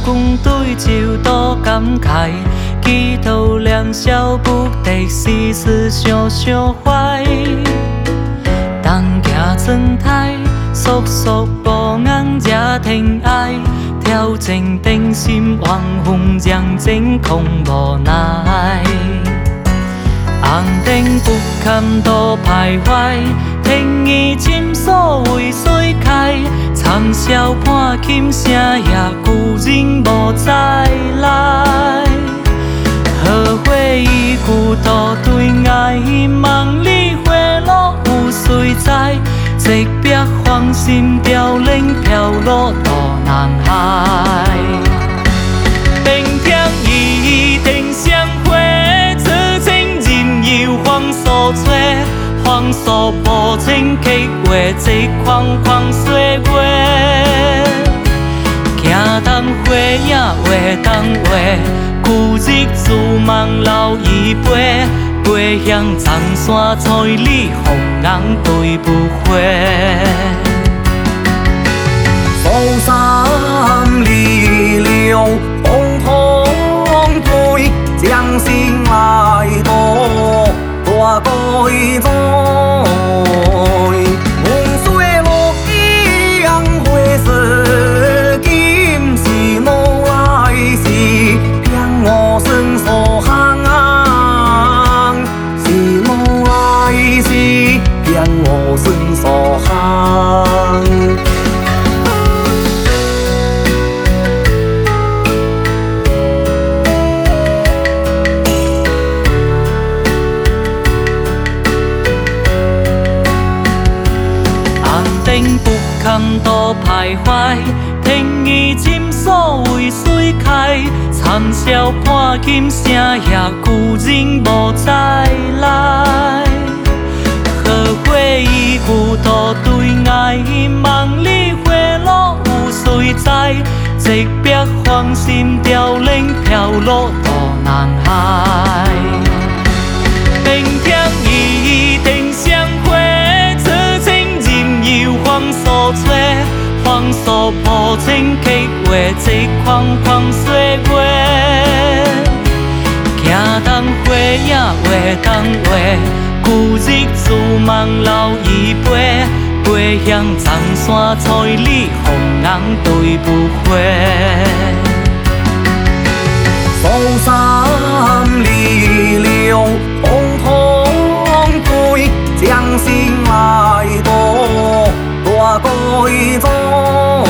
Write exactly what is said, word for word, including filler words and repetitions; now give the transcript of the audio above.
军队就多感慨，祈祷两小不得世事想想坏。东行窗台，肃肃无眼惹天爱，挑战定心望风让真空无奈。红灯不堪多徘徊，天意深锁为水开。惨笑看琴声也故人无再来。荷花已故土对爱，梦里花落有谁知？寂寞芳心凋零飘落大南海。平添伊天相会，此情任由风所吹。风霜无情刻画这框框岁月，行当花影画当画，旧日自梦留一杯，背向长山彩里红红对不回。 风山离流风风吹，将心来渡大改造。我身所行， 红灯不堪多徘徊，天意深锁为水开。惨笑看琴声也故人无再来。荷花已故土对爱，梦里花落有谁知？寂寞芳心凋零飘落大南海。平添伊天相会，此情任由风所吹。风霜无情刻画这框框岁月，行当花影画当画。旧日自梦留一杯，背向长山彩里红红对不回。 风山离流风风吹，将心来渡大改造。